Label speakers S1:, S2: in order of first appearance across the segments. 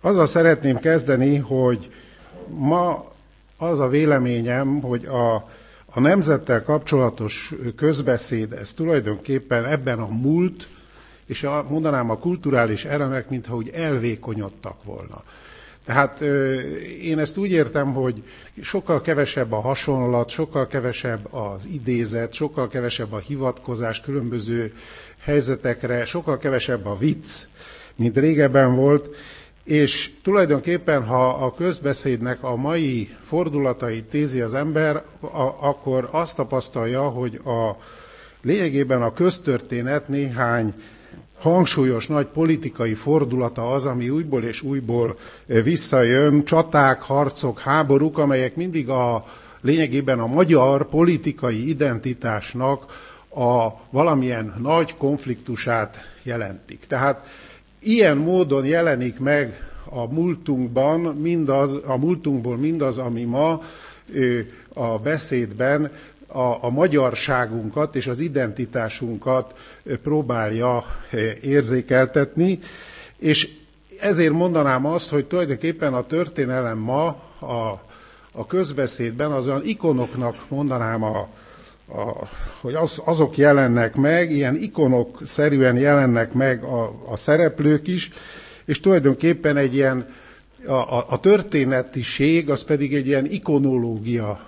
S1: Azzal szeretném kezdeni, hogy ma az a véleményem, hogy a nemzettel kapcsolatos közbeszéd, ez tulajdonképpen ebben a múlt, és mondanám a kulturális elemek, mintha úgy elvékonyodtak volna. Tehát én ezt úgy értem, hogy sokkal kevesebb a hasonlat, sokkal kevesebb az idézet, sokkal kevesebb a hivatkozás különböző helyzetekre, sokkal kevesebb a vicc, mint régebben volt, és tulajdonképpen, ha a közbeszédnek a mai fordulatait nézi az ember, akkor azt tapasztalja, hogy lényegében a köztörténet néhány hangsúlyos nagy politikai fordulata az, ami újból és újból visszajön, csaták, harcok, háborúk, amelyek mindig lényegében a magyar politikai identitásnak a valamilyen nagy konfliktusát jelentik. Tehát ilyen módon jelenik meg a múltunkból mindaz, ami ma a beszédben a magyarságunkat és az identitásunkat próbálja érzékeltetni, és ezért mondanám azt, hogy tulajdonképpen a történelem ma a közbeszédben az olyan ikonoknak mondanám, hogy azok jelennek meg, ilyen ikonok-szerűen jelennek meg a szereplők is, és tulajdonképpen egy ilyen, a történetiség az pedig egy ilyen ikonológia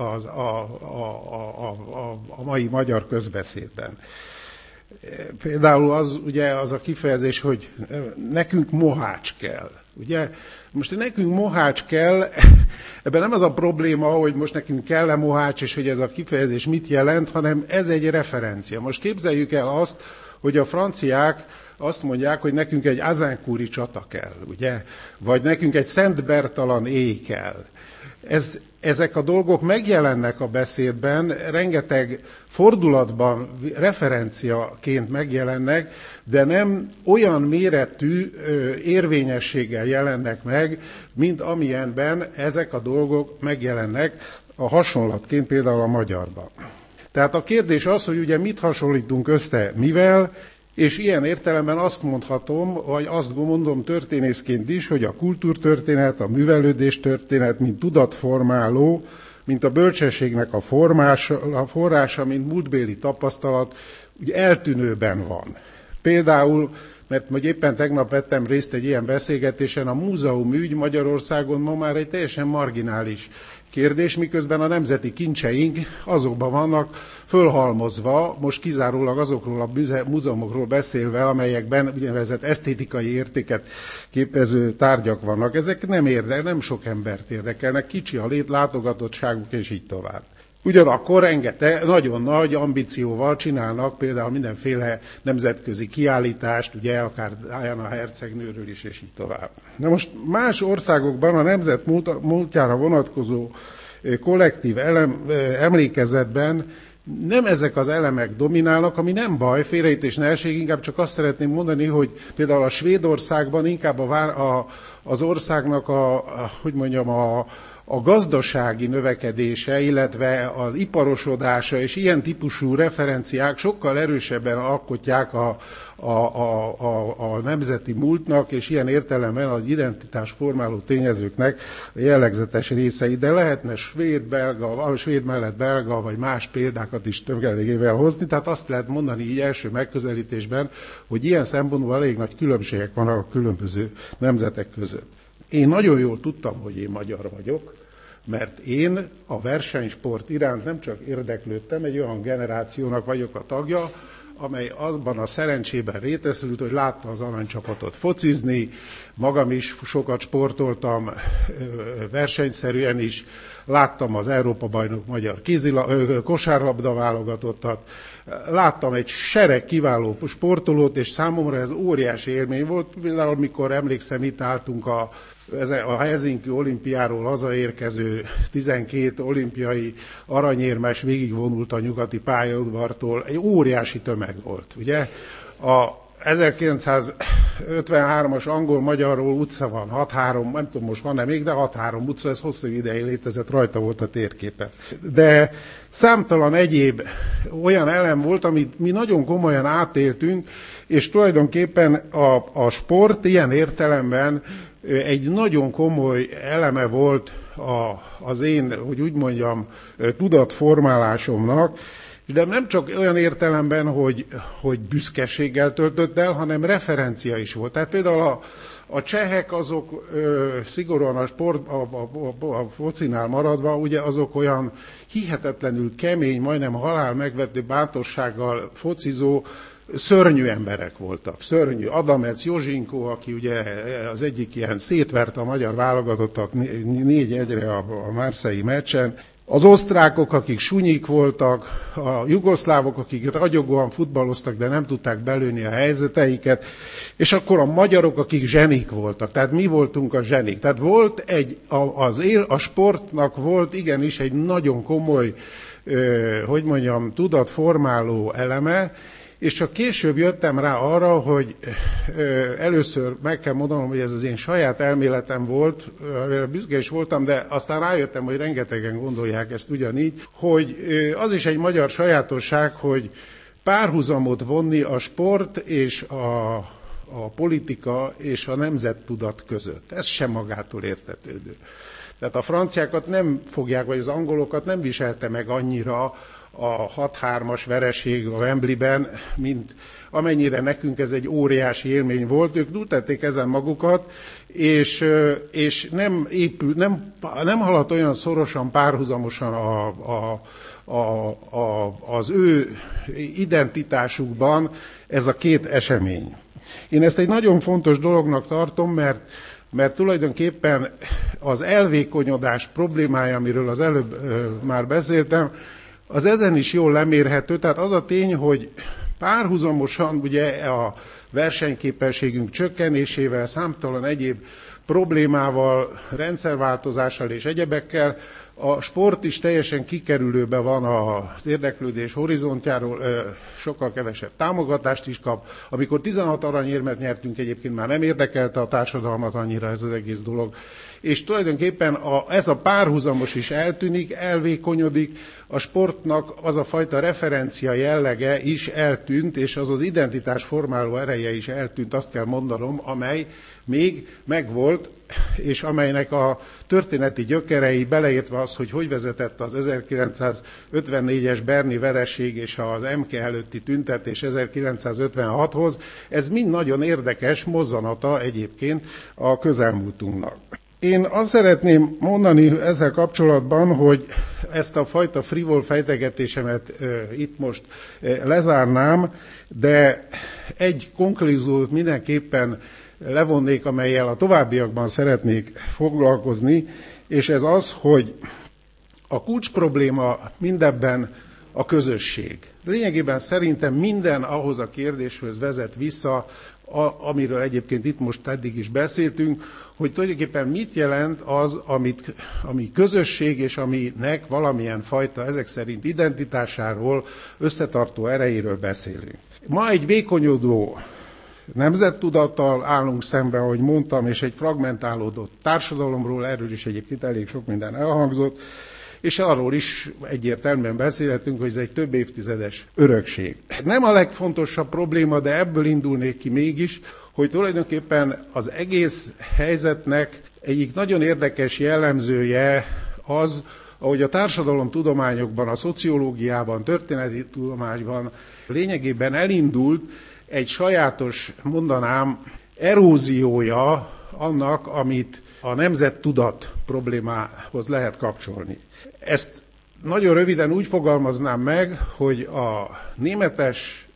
S1: a mai magyar közbeszédben. Például az a kifejezés, hogy nekünk mohács kell. Ugye? Most nekünk mohács kell, ebben nem az a probléma, hogy most nekünk kell-e mohács, és hogy ez a kifejezés mit jelent, hanem ez egy referencia. Most képzeljük el azt, hogy a franciák azt mondják, hogy nekünk egy Azincourt-i csata kell, ugye? Vagy nekünk egy Szent Bertalan éj kell. Ezek a dolgok megjelennek a beszédben, rengeteg fordulatban referenciaként megjelennek, de nem olyan méretű érvényességgel jelennek meg, mint amilyenben ezek a dolgok megjelennek a hasonlatként például a magyarban. Tehát a kérdés az, hogy ugye mit hasonlítunk össze mivel, és ilyen értelemben azt mondhatom, vagy azt mondom történészként is, hogy a kultúrtörténet, a művelődéstörténet, mint tudatformáló, mint a bölcsességnek a forrása, mint múltbéli tapasztalat, ugye eltűnőben van. Például, mert majd éppen tegnap vettem részt egy ilyen beszélgetésen, a múzeumügy Magyarországon ma már egy teljesen marginális kérdés, miközben a nemzeti kincseink azokban vannak fölhalmozva, most kizárólag azokról a múzeumokról beszélve, amelyekben úgynevezett esztétikai értéket képező tárgyak vannak. Ezek nem sok embert érdekelnek, kicsi a látogatottságuk, és így tovább. Ugyanakkor rengeteg, nagyon nagy ambícióval csinálnak például mindenféle nemzetközi kiállítást, ugye akár Diana hercegnőről is, és így tovább. Na most más országokban a nemzet múltjára vonatkozó kollektív emlékezetben nem ezek az elemek dominálnak, ami nem baj, félreértés ne essék, inkább csak azt szeretném mondani, hogy például a Svédországban inkább az országnak a gazdasági növekedése, illetve az iparosodása és ilyen típusú referenciák sokkal erősebben alkotják a nemzeti múltnak, és ilyen értelemben az identitás formáló tényezőknek a jellegzetes részei, de lehetne svéd mellett belga, vagy más példákat is többgelegével hozni, tehát azt lehet mondani így első megközelítésben, hogy ilyen szempontból elég nagy különbségek vannak a különböző nemzetek között. Én nagyon jól tudtam, hogy én magyar vagyok, mert én a versenysport iránt nem csak érdeklődtem, egy olyan generációnak vagyok a tagja, amely azban a szerencsében rétesült, hogy látta az aranycsapatot focizni, magam is sokat sportoltam versenyszerűen is, láttam az Európa-bajnok magyar kosárlabda válogatottat, láttam egy sereg kiváló sportolót, és számomra ez óriási élmény volt. Például, mikor emlékszem, itt álltunk a Helsinki olimpiáról hazaérkező 12 olimpiai aranyérmes végigvonult a nyugati pályaudvartól, egy óriási tömeg volt, ugye? 1953-as angol-magyarról utca van, 6-3, nem tudom most van-e még, de 6-3 utca, ez hosszú ideig létezett, rajta volt a térképen. De számtalan egyéb olyan elem volt, amit mi nagyon komolyan átéltünk, és tulajdonképpen a sport ilyen értelemben egy nagyon komoly eleme volt az én, hogy úgy mondjam, tudatformálásomnak, de nem csak olyan értelemben, hogy büszkeséggel töltött el, hanem referencia is volt. Tehát például a csehek azok szigorúan a sport, a focinál maradva, ugye azok olyan hihetetlenül kemény, majdnem halál megvető bátorsággal focizó, szörnyű emberek voltak. Szörnyű. Adamec Jozsinko, aki ugye az egyik ilyen szétverte a magyar válogatottat 4-1-re a marseille meccsen. Az osztrákok, akik sunyik voltak, a jugoszlávok, akik ragyogóan futballoztak, de nem tudták belőni a helyzeteiket, és akkor a magyarok, akik zsenik voltak. Tehát mi voltunk a zsenik. Tehát volt a sportnak volt igenis egy nagyon komoly, hogy mondjam, tudatformáló eleme, és csak később jöttem rá arra, hogy először meg kell mondanom, hogy ez az én saját elméletem volt, büszke is voltam, de aztán rájöttem, hogy rengetegen gondolják ezt ugyanígy, hogy az is egy magyar sajátosság, hogy párhuzamot vonni a sport és a politika és a nemzettudat között. Ez sem magától értetődő. Tehát a franciákat nem fogják, vagy az angolokat nem viselte meg annyira a 6-3-as vereség a Wembleyben, mint amennyire nekünk ez egy óriási élmény volt. Ők túltették ezen magukat, és nem haladt olyan szorosan, párhuzamosan az ő identitásukban ez a két esemény. Én ezt egy nagyon fontos dolognak tartom, mert tulajdonképpen az elvékonyodás problémája, amiről az előbb már beszéltem, az ezen is jól lemérhető, tehát az a tény, hogy párhuzamosan ugye a versenyképességünk csökkenésével, számtalan egyéb problémával, rendszerváltozással és egyebekkel, a sport is teljesen kikerülőben van az érdeklődés horizontjáról, sokkal kevesebb támogatást is kap. Amikor 16 aranyérmet nyertünk, egyébként már nem érdekelte a társadalmat annyira ez az egész dolog. És tulajdonképpen ez a párhuzamos is eltűnik, elvékonyodik, a sportnak az a fajta referencia jellege is eltűnt, és az az identitás formáló ereje is eltűnt, azt kell mondanom, amely még megvolt, és amelynek a történeti gyökerei, beleértve az, hogy vezetett az 1954-es berni vereség és az MK előtti tüntetés 1956-hoz, ez mind nagyon érdekes mozzanata egyébként a közelmúltunknak. Én azt szeretném mondani ezzel kapcsolatban, hogy ezt a fajta frivol fejtegetésemet itt most lezárnám, de egy konklúziót mindenképpen levonnék, amellyel a továbbiakban szeretnék foglalkozni, és ez az, hogy a kulcsprobléma mindebben a közösség. Lényegében szerintem minden ahhoz a kérdéshez vezet vissza, amiről egyébként itt most eddig is beszéltünk, hogy tulajdonképpen mit jelent az, ami közösség, és aminek valamilyen fajta ezek szerint identitásáról, összetartó erejéről beszélünk. Ma egy vékonyodó nemzettudattal állunk szembe, ahogy mondtam, és egy fragmentálódott társadalomról, erről is egyébként elég sok minden elhangzott, és arról is egyértelműen beszélhetünk, hogy ez egy több évtizedes örökség. Nem a legfontosabb probléma, de ebből indulnék ki mégis, hogy tulajdonképpen az egész helyzetnek egyik nagyon érdekes jellemzője az, ahogy a társadalomtudományokban, a szociológiában, történeti tudományban lényegében elindult egy sajátos, mondanám, eróziója annak, amit a nemzettudat problémához lehet kapcsolni. Ezt nagyon röviden úgy fogalmaznám meg, hogy a németes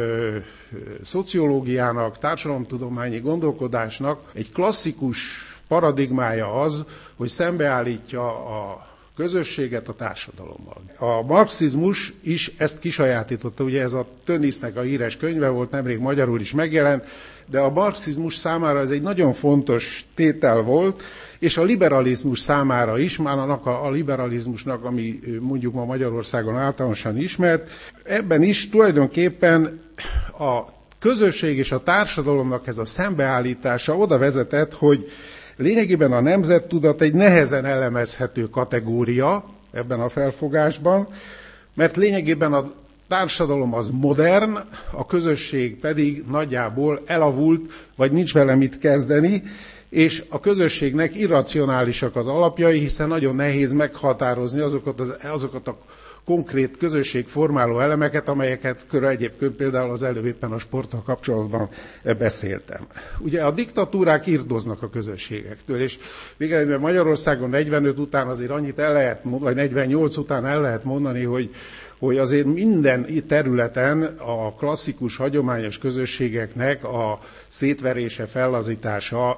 S1: szociológiának, társadalomtudományi gondolkodásnak egy klasszikus paradigmája az, hogy szembeállítja a közösséget a társadalommal. A marxizmus is ezt kisajátította, ugye ez a Tönniesnek a híres könyve volt, nemrég magyarul is megjelent, de a marxizmus számára ez egy nagyon fontos tétel volt, és a liberalizmus számára is, már annak a liberalizmusnak, ami mondjuk ma Magyarországon általánosan ismert, ebben is tulajdonképpen a közösség és a társadalomnak ez a szembeállítása oda vezetett, hogy lényegében a nemzettudat egy nehezen elemezhető kategória ebben a felfogásban, mert lényegében a társadalom az modern, a közösség pedig nagyjából elavult, vagy nincs vele mit kezdeni, és a közösségnek irracionálisak az alapjai, hiszen nagyon nehéz meghatározni azokat a konkrét közösségformáló elemeket, amelyeket egyébként például az előbb éppen a sporttal kapcsolatban beszéltem. Ugye a diktatúrák irdoznak a közösségektől, és végeredményben Magyarországon 45 után azért annyit el lehet mondani, vagy 48 után el lehet mondani, hogy azért minden területen a klasszikus, hagyományos közösségeknek a szétverése, fellazítása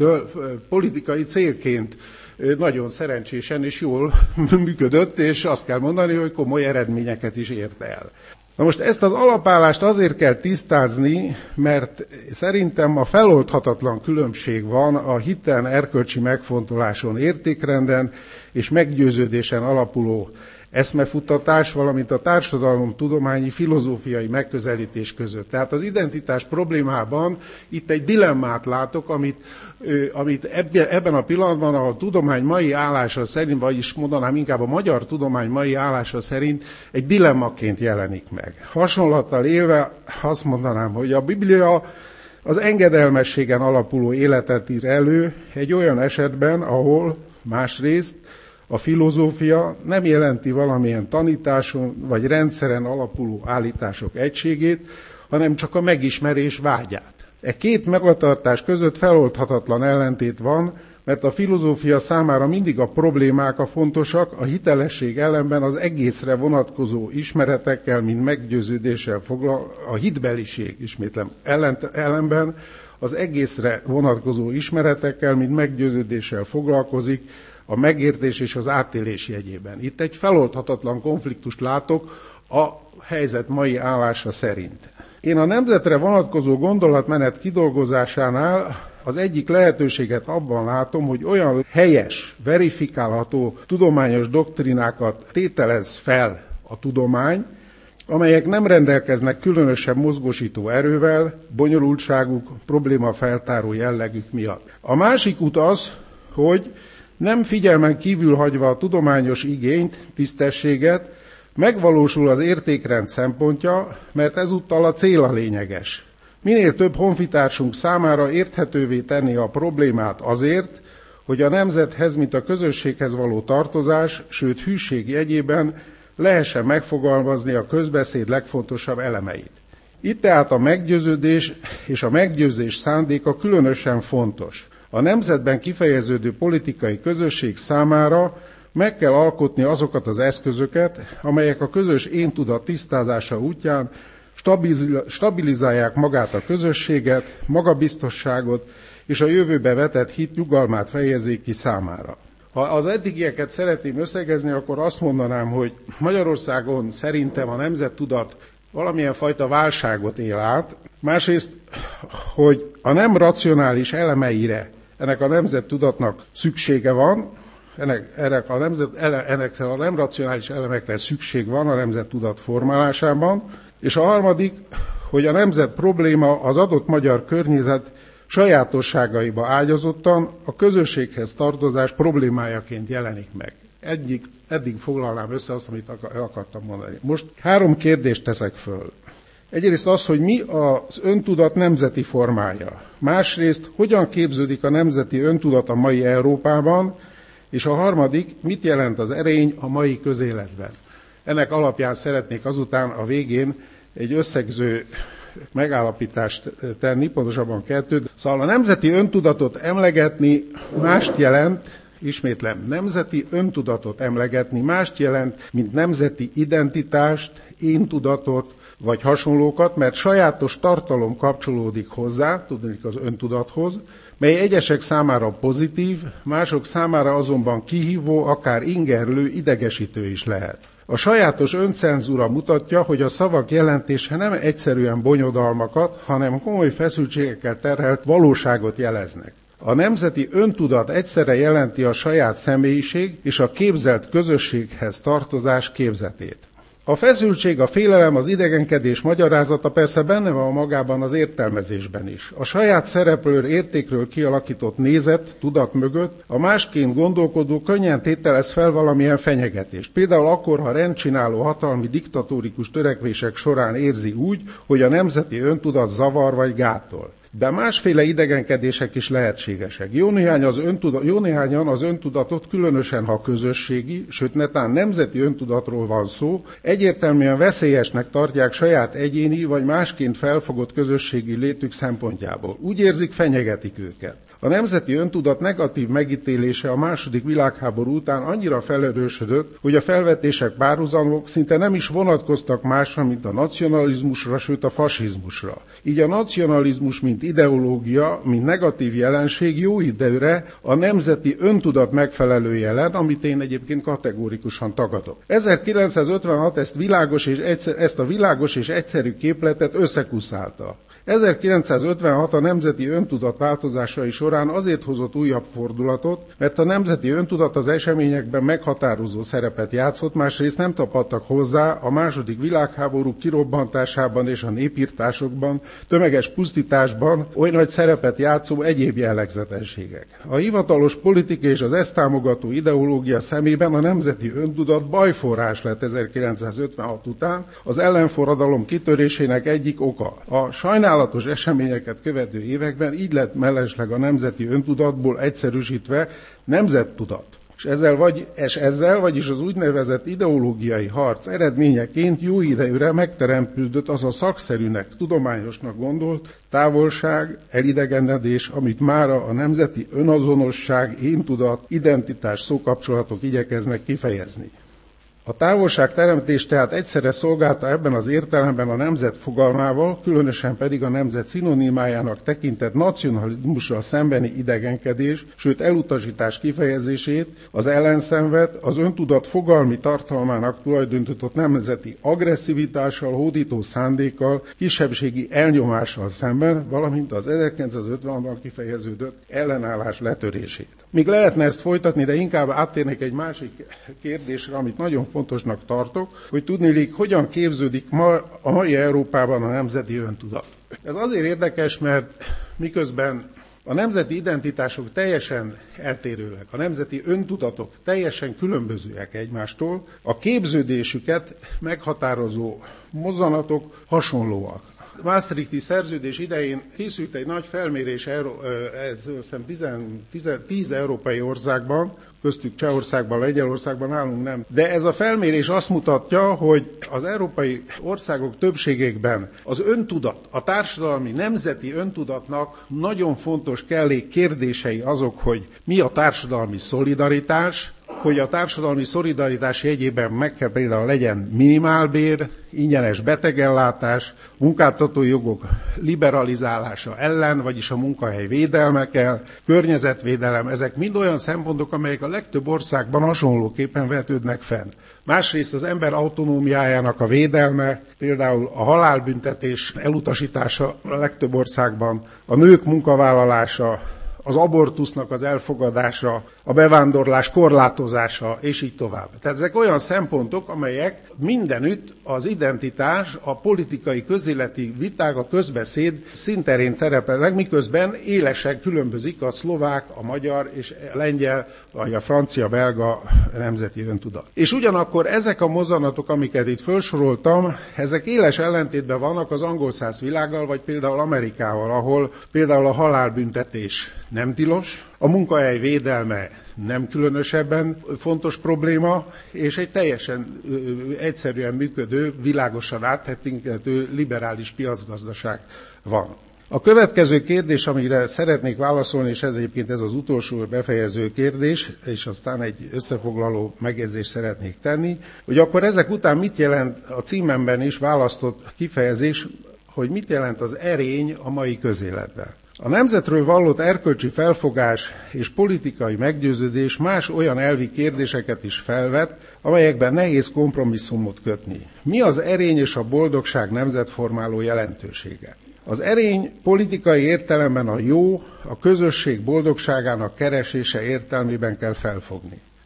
S1: politikai célként nagyon szerencsésen és jól működött, és azt kell mondani, hogy komoly eredményeket is ért el. Na most ezt az alapállást azért kell tisztázni, mert szerintem a feloldhatatlan különbség van a hiten, erkölcsi megfontoláson, értékrenden és meggyőződésen alapuló eszmefuttatás, valamint a társadalomtudományi filozófiai megközelítés között. Tehát az identitás problémában itt egy dilemmát látok, amit ebben a pillanatban a tudomány mai állása szerint, vagyis mondanám inkább a magyar tudomány mai állása szerint egy dilemmaként jelenik meg. Hasonlattal élve azt mondanám, hogy a Biblia az engedelmességen alapuló életet ír elő egy olyan esetben, ahol másrészt a filozófia nem jelenti valamilyen tanításon vagy rendszeren alapuló állítások egységét, hanem csak a megismerés vágyát. E két magatartás között feloldhatatlan ellentét van, mert a filozófia számára mindig a problémák a fontosak, a hitelesség ellenben az egészre vonatkozó ismeretekkel, mint meggyőződéssel a hitbeliség, ismétlem, ellenben az egészre vonatkozó ismeretekkel, mint meggyőződéssel foglalkozik, a megértés és az átélés jegyében. Itt egy feloldhatatlan konfliktust látok a helyzet mai állása szerint. Én a nemzetre vonatkozó gondolatmenet kidolgozásánál az egyik lehetőséget abban látom, hogy olyan helyes, verifikálható tudományos doktrinákat tételez fel a tudomány, amelyek nem rendelkeznek különösebb mozgósító erővel, bonyolultságuk, problémafeltáró jellegük miatt. A másik út az, hogy nem figyelmen kívül hagyva a tudományos igényt, tisztességet, megvalósul az értékrend szempontja, mert ezúttal a cél a lényeges. Minél több honfitársunk számára érthetővé tenni a problémát azért, hogy a nemzethez, mint a közösséghez való tartozás, sőt hűség jegyében lehessen megfogalmazni a közbeszéd legfontosabb elemeit. Itt tehát a meggyőződés és a meggyőzés szándéka különösen fontos. A nemzetben kifejeződő politikai közösség számára meg kell alkotni azokat az eszközöket, amelyek a közös éntudat tisztázása útján stabilizálják magát a közösséget, magabiztosságot és a jövőbe vetett hit nyugalmát fejezik ki számára. Ha az eddigieket szeretném összegezni, akkor azt mondanám, hogy Magyarországon szerintem a nemzettudat valamilyen fajta válságot él át. Másrészt, hogy a nem racionális elemeire ennek a nemzettudatnak szüksége van, ennek a nem racionális elemekre szükség van a nemzettudat formálásában, és a harmadik, hogy a nemzet probléma az adott magyar környezet sajátosságaiba ágyazottan a közösséghez tartozás problémájaként jelenik meg. Eddig foglalnám össze azt, amit akartam mondani. Most 3 kérdést teszek föl. Egyrészt az, hogy mi az öntudat nemzeti formája. Másrészt, hogyan képződik a nemzeti öntudat a mai Európában, és a harmadik, mit jelent az erény a mai közéletben. Ennek alapján szeretnék azután a végén egy összegző megállapítást tenni, pontosabban 2. Szóval a nemzeti öntudatot emlegetni mást jelent, ismétlem, nemzeti öntudatot emlegetni mást jelent, mint nemzeti identitást, éntudatot, vagy hasonlókat, mert sajátos tartalom kapcsolódik hozzá, tudnék az öntudathoz, mely egyesek számára pozitív, mások számára azonban kihívó, akár ingerlő, idegesítő is lehet. A sajátos öncenzúra mutatja, hogy a szavak jelentése nem egyszerűen bonyodalmakat, hanem komoly feszültségekkel terhelt valóságot jeleznek. A nemzeti öntudat egyszerre jelenti a saját személyiség és a képzelt közösséghez tartozás képzetét. A feszültség, a félelem, az idegenkedés magyarázata persze benne van magában az értelmezésben is. A saját szereplő értékről kialakított nézet, tudat mögött a másként gondolkodó könnyen tételez fel valamilyen fenyegetést. Például akkor, ha rendcsináló hatalmi diktatórikus törekvések során érzi úgy, hogy a nemzeti öntudat zavar vagy gátol. De másféle idegenkedések is lehetségesek. Jó néhányan az öntudatot, különösen ha közösségi, sőt netán nemzeti öntudatról van szó, egyértelműen veszélyesnek tartják saját egyéni vagy másként felfogott közösségi létük szempontjából. Úgy érzik, fenyegetik őket. A nemzeti öntudat negatív megítélése a második világháború után annyira felerősödött, hogy a felvetések, párhuzamok szinte nem is vonatkoztak másra, mint a nacionalizmusra, sőt a fasizmusra. Így a nacionalizmus, mint ideológia, mint negatív jelenség jó időre a nemzeti öntudat megfelelő jelen, amit én egyébként kategórikusan tagadok. 1956 ezt a világos és egyszerű képletet összekuszálta. 1956 a nemzeti öntudat változásai során azért hozott újabb fordulatot, mert a nemzeti öntudat az eseményekben meghatározó szerepet játszott, másrészt nem tapadtak hozzá a második világháború kirobbantásában és a népirtásokban, tömeges pusztításban oly nagy szerepet játszó egyéb jellegzetességek. A hivatalos politika és az ezt támogató ideológia szemében a nemzeti öntudat bajforrás lett 1956 után, az ellenforradalom kitörésének egyik oka. A sajnálatos eseményeket követő években így lett mellesleg a nemzeti öntudatból egyszerűsítve nemzettudat. És ezzel, vagyis az úgynevezett ideológiai harc eredményeként jó idejűre megteremtődött az a szakszerűnek, tudományosnak gondolt távolság, elidegenedés, amit mára a nemzeti önazonosság, éntudat, identitás szókapcsolatok igyekeznek kifejezni. A távolságteremtés tehát egyszerre szolgálta ebben az értelemben a nemzet fogalmával, különösen pedig a nemzet szinonimájának tekintett nacionalizmussal szembeni idegenkedés, sőt elutasítás kifejezését, az ellenszenvet, az öntudat fogalmi tartalmának tulajdonított nemzeti agresszivitással, hódító szándékkal, kisebbségi elnyomással szemben, valamint az 1950-ban kifejeződött ellenállás letörését. Míg lehetne ezt folytatni, de inkább áttérnék egy másik kérdésre, amit nagyon fontosnak tartok, hogy tudniillik, hogyan képződik ma a mai Európában a nemzeti öntudat. Ez azért érdekes, mert miközben a nemzeti identitások teljesen eltérőek, a nemzeti öntudatok teljesen különbözőek egymástól, a képződésüket meghatározó mozzanatok hasonlóak. A Maastrichti szerződés idején készült egy nagy felmérés 10 európai országban, köztük Csehországban, Lengyelországban, nálunk nem. De ez a felmérés azt mutatja, hogy az európai országok többségében az öntudat, a társadalmi nemzeti öntudatnak nagyon fontos kellék kérdései azok, hogy mi a társadalmi szolidaritás, hogy a társadalmi szolidaritás jegyében meg kell például legyen minimálbér, ingyenes betegellátás, munkáltatói jogok liberalizálása ellen, vagyis a munkahely védelme kell, környezetvédelem, ezek mind olyan szempontok, amelyek a legtöbb országban hasonlóképpen vetődnek fenn. Másrészt az ember autonómiájának a védelme, például a halálbüntetés elutasítása a legtöbb országban, a nők munkavállalása, az abortusznak az elfogadása, a bevándorlás korlátozása, és így tovább. Tehát ezek olyan szempontok, amelyek mindenütt az identitás, a politikai közéleti viták, a közbeszéd színterén szerepelnek, miközben élesen különbözik a szlovák, a magyar és a lengyel, vagy a francia-belga nemzeti öntudat. És ugyanakkor ezek a mozzanatok, amiket itt felsoroltam, ezek éles ellentétben vannak az angolszász világgal, vagy például Amerikával, ahol például a halálbüntetés nem tilos, a munkahely védelme nem különösebben fontos probléma, és egy teljesen egyszerűen működő, világosan áttekinthető liberális piacgazdaság van. A következő kérdés, amire szeretnék válaszolni, és ez egyébként ez az utolsó befejező kérdés, és aztán egy összefoglaló megjegyzést szeretnék tenni, hogy akkor ezek után mit jelent a címemben is választott kifejezés, hogy mit jelent az erény a mai közéletben. A nemzetről vallott erkölcsi felfogás és politikai meggyőződés más olyan elvi kérdéseket is felvet, amelyekben nehéz kompromisszumot kötni. Mi az erény és a boldogság nemzetformáló jelentősége? Az erény politikai értelemben a jó, a közösség boldogságának keresése értelmében kell felfogni.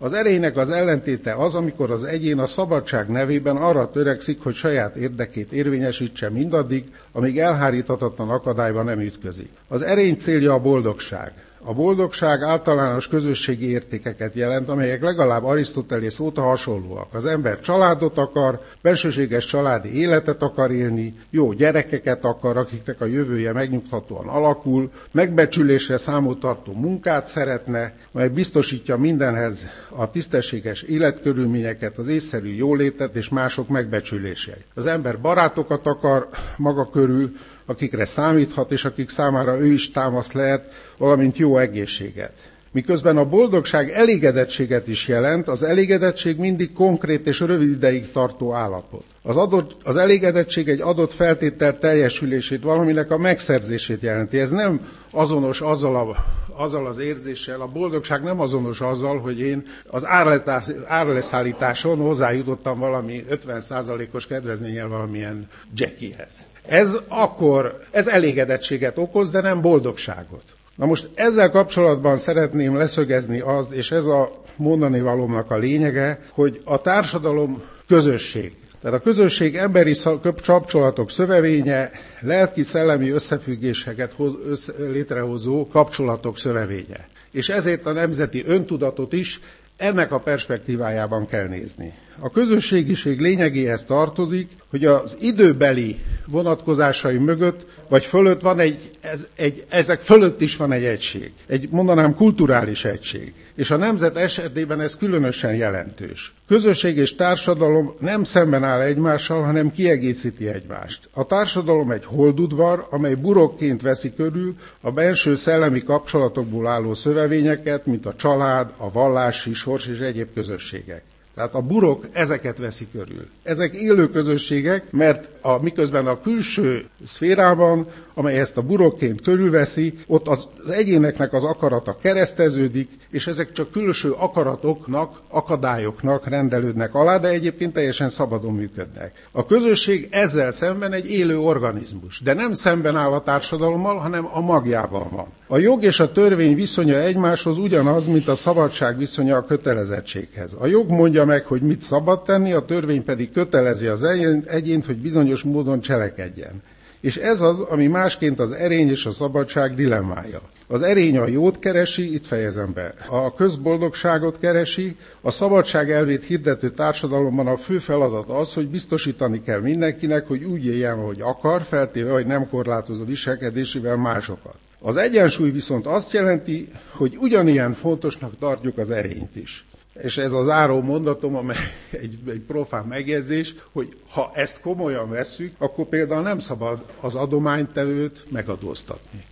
S1: Az erénynek az ellentéte az, amikor az egyén a szabadság nevében arra törekszik, hogy saját érdekét érvényesítse mindaddig, amíg elháríthatatlan akadályba nem ütközik. Az erény célja a boldogság. A boldogság általános közösségi értékeket jelent, amelyek legalább Arisztotelész óta hasonlóak. Az ember családot akar, bensőséges családi életet akar élni, jó gyerekeket akar, akiknek a jövője megnyugtatóan alakul, megbecsülésre számot tartó munkát szeretne, mely biztosítja mindenhez a tisztességes életkörülményeket, az észszerű jólétet és mások megbecsüléseit. Az ember barátokat akar maga körül, akikre számíthat, és akik számára ő is támasz lehet, valamint jó egészséget. Miközben a boldogság elégedettséget is jelent, az elégedettség mindig konkrét és rövid ideig tartó állapot. Az elégedettség egy adott feltétel teljesülését, valaminek a megszerzését jelenti. Ez nem azonos azzal az érzéssel, a boldogság nem azonos azzal, hogy én az árleszállításon hozzájutottam valami 50%-os kedvezménnyel valamilyen Jackihez. Ez elégedettséget okoz, de nem boldogságot. Na most ezzel kapcsolatban szeretném leszögezni azt, és ez a mondani valómnak a lényege, hogy a társadalom közösség. Tehát a közösség emberi kapcsolatok szövevénye, lelki-szellemi összefüggéseket létrehozó kapcsolatok szövevénye. És ezért a nemzeti öntudatot is ennek a perspektívájában kell nézni. A közösségiség lényegéhez tartozik, hogy az időbeli vonatkozásai mögött, vagy fölött van ezek fölött is van egy egység. Mondanám kulturális egység. És a nemzet esetében ez különösen jelentős. Közösség és társadalom nem szemben áll egymással, hanem kiegészíti egymást. A társadalom egy holdudvar, amely burokként veszi körül a belső szellemi kapcsolatokból álló szövevényeket, mint a család, a vallási, sors és egyéb közösségek. Tehát a burok ezeket veszi körül. Ezek élő közösségek, mert miközben a külső szférában, amely ezt a burokként körülveszi, ott az egyéneknek az akarata kereszteződik, és ezek csak külső akaratoknak, akadályoknak rendelődnek alá, de egyébként teljesen szabadon működnek. A közösség ezzel szemben egy élő organizmus, de nem szemben áll a társadalommal, hanem a magjában van. A jog és a törvény viszonya egymáshoz ugyanaz, mint a szabadság viszonya a kötelezettséghez. A jog mondja meg, hogy mit szabad tenni, a törvény pedig kötelezi az egyént, hogy bizonyos módon cselekedjen. És ez az, ami másként az erény és a szabadság dilemmája. Az erény a jót keresi, itt fejezem be, a közboldogságot keresi, a szabadság elvét hirdető társadalomban a fő feladat az, hogy biztosítani kell mindenkinek, hogy úgy éljen, ahogy akar, feltéve, hogy nem korlátozza viselkedésével másokat. Az egyensúly viszont azt jelenti, hogy ugyanilyen fontosnak tartjuk az erényt is. És ez az záró mondatom, amely egy profán megjegyzés, hogy ha ezt komolyan vesszük, akkor például nem szabad az adománytevőt megadóztatni.